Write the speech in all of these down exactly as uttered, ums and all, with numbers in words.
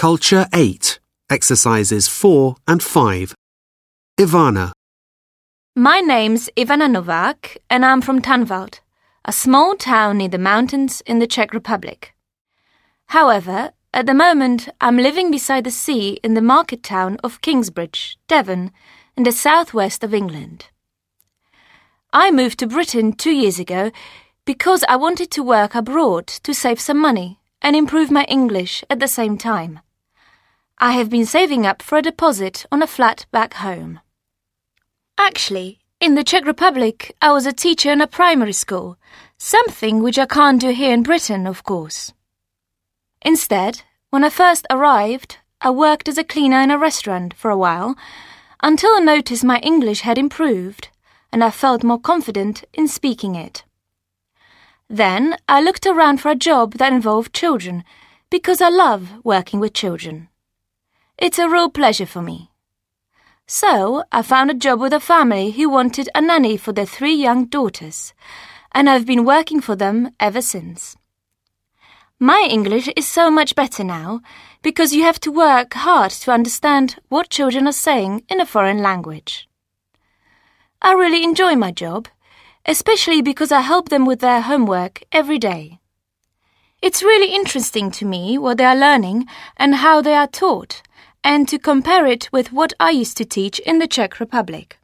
Culture eight, exercises four and five. Ivana. My name's Ivana Novak and I'm from Tanvald, a small town near the mountains in the Czech Republic. However, at the moment I'm living beside the sea in the market town of Kingsbridge, Devon, in the southwest of England. I moved to Britain two years ago because I wanted to work abroad to save some money and improve my English at the same time. I have been saving up for a deposit on a flat back home. Actually, in the Czech Republic, I was a teacher in a primary school, something which I can't do here in Britain, of course. Instead, when I first arrived, I worked as a cleaner in a restaurant for a while, until I noticed my English had improved, and I felt more confident in speaking it. Then I looked around for a job that involved children, because I love working with children. It's a real pleasure for me. So I found a job with a family who wanted a nanny for their three young daughters, and I've been working for them ever since. My English is so much better now, because you have to work hard to understand what children are saying in a foreign language. I really enjoy my job, especially because I help them with their homework every day. It's really interesting to me what they are learning and how they are taught, and to compare it with what I used to teach in the Czech Republic.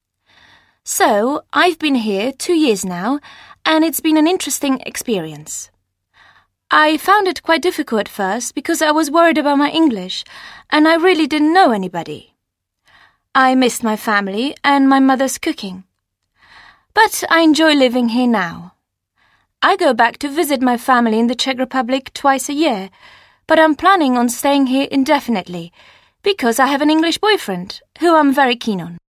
So, I've been here two years now, and it's been an interesting experience. I found it quite difficult at first because I was worried about my English, and I really didn't know anybody. I missed my family and my mother's cooking. But I enjoy living here now. I go back to visit my family in the Czech Republic twice a year, but I'm planning on staying here indefinitely because I have an English boyfriend who I'm very keen on.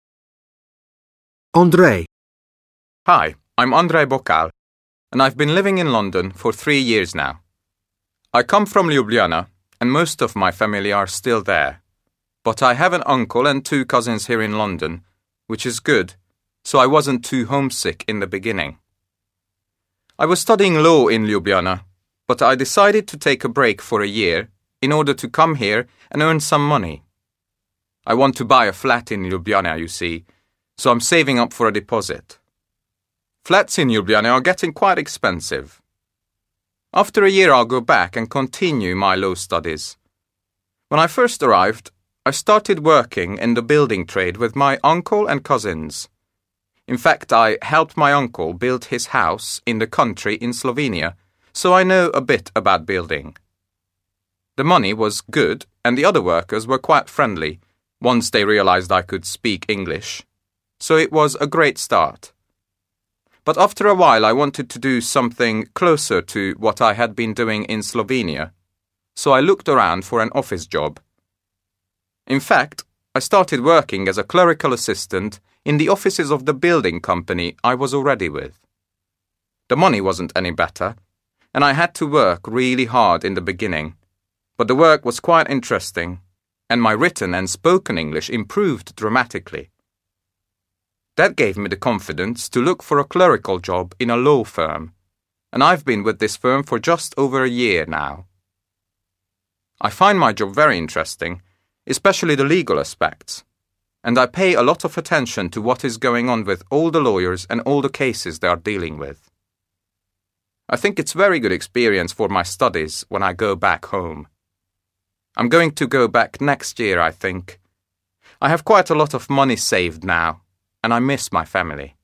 Andrei. Hi, I'm Andrei Bokal, and I've been living in London for three years now. I come from Ljubljana, and most of my family are still there. But I have an uncle and two cousins here in London, which is good, so I wasn't too homesick in the beginning. I was studying law in Ljubljana, but I decided to take a break for a year in order to come here and earn some money. I want to buy a flat in Ljubljana, you see, so I'm saving up for a deposit. Flats in Ljubljana are getting quite expensive. After a year I'll go back and continue my law studies. When I first arrived, I started working in the building trade with my uncle and cousins. In fact, I helped my uncle build his house in the country in Slovenia, so I know a bit about building. The money was good, and the other workers were quite friendly once they realized I could speak English. So it was a great start. But after a while I wanted to do something closer to what I had been doing in Slovenia, so I looked around for an office job. In fact, I started working as a clerical assistant in the offices of the building company I was already with. The money wasn't any better, and I had to work really hard in the beginning, but the work was quite interesting, and my written and spoken English improved dramatically. That gave me the confidence to look for a clerical job in a law firm, and I've been with this firm for just over a year now. I find my job very interesting, especially the legal aspects, and I pay a lot of attention to what is going on with all the lawyers and all the cases they are dealing with. I think it's a very good experience for my studies when I go back home. I'm going to go back next year, I think. I have quite a lot of money saved now, and I miss my family.